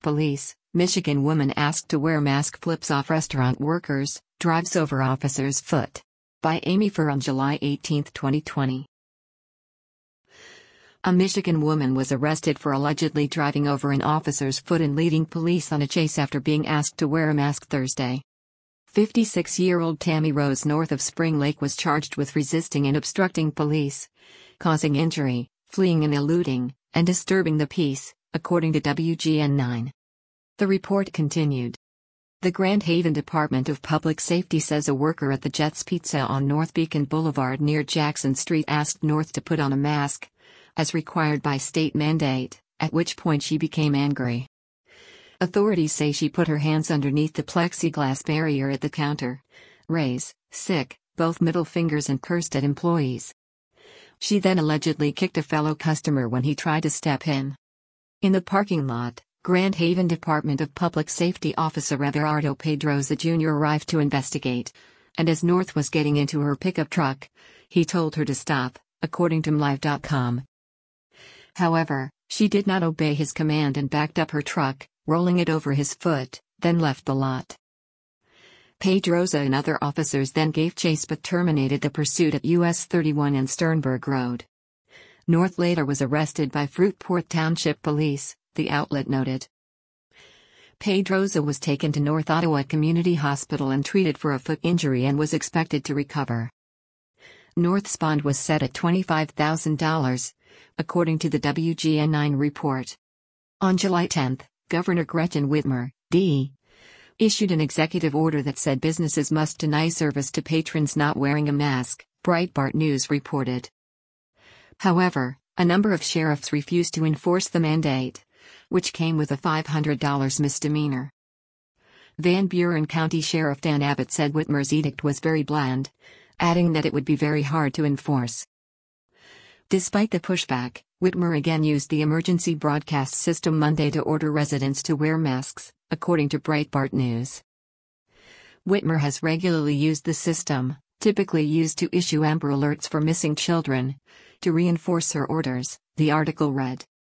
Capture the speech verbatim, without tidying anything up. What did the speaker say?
police. Michigan woman asked to wear mask flips off restaurant workers, drives over officer's foot. By Amy Furr on July eighteenth, twenty twenty. A Michigan woman was arrested for allegedly driving over an officer's foot and leading police on a chase after being asked to wear a mask Thursday. fifty-six-year-old Tammy Rose north of Spring Lake was charged with resisting and obstructing police, causing injury, fleeing and eluding, and disturbing the peace, according to W G N nine. The report continued. The Grand Haven Department of Public Safety says a worker at the Jets Pizza on North Beacon Boulevard near Jackson Street asked North to put on a mask, as required by state mandate, at which point she became angry. Authorities say she put her hands underneath the plexiglass barrier at the counter, raised, sick, both middle fingers and cursed at employees. She then allegedly kicked a fellow customer when he tried to step in. In the parking lot, Grand Haven Department of Public Safety Officer Everardo Pedroza Junior arrived to investigate, and as North was getting into her pickup truck, he told her to stop, according to M Live dot com. However, she did not obey his command and backed up her truck, rolling it over his foot, then left the lot. Pedroza and other officers then gave chase but terminated the pursuit at U S thirty-one and Sternberg Road. North later was arrested by Fruitport Township Police, the outlet noted. Pedroza was taken to North Ottawa Community Hospital and treated for a foot injury and was expected to recover. North's bond was set at twenty-five thousand dollars, according to the W G N nine report. On July tenth, Governor Gretchen Whitmer, D. issued an executive order that said businesses must deny service to patrons not wearing a mask, Breitbart News reported. However, a number of sheriffs refused to enforce the mandate, which came with a five hundred dollars misdemeanor. Van Buren County Sheriff Dan Abbott said Whitmer's edict was very bland, adding that it would be very hard to enforce. Despite the pushback, Whitmer again used the emergency broadcast system Monday to order residents to wear masks, according to Breitbart News. Whitmer has regularly used the system, typically used to issue Amber Alerts for missing children, to reinforce her orders, the article read.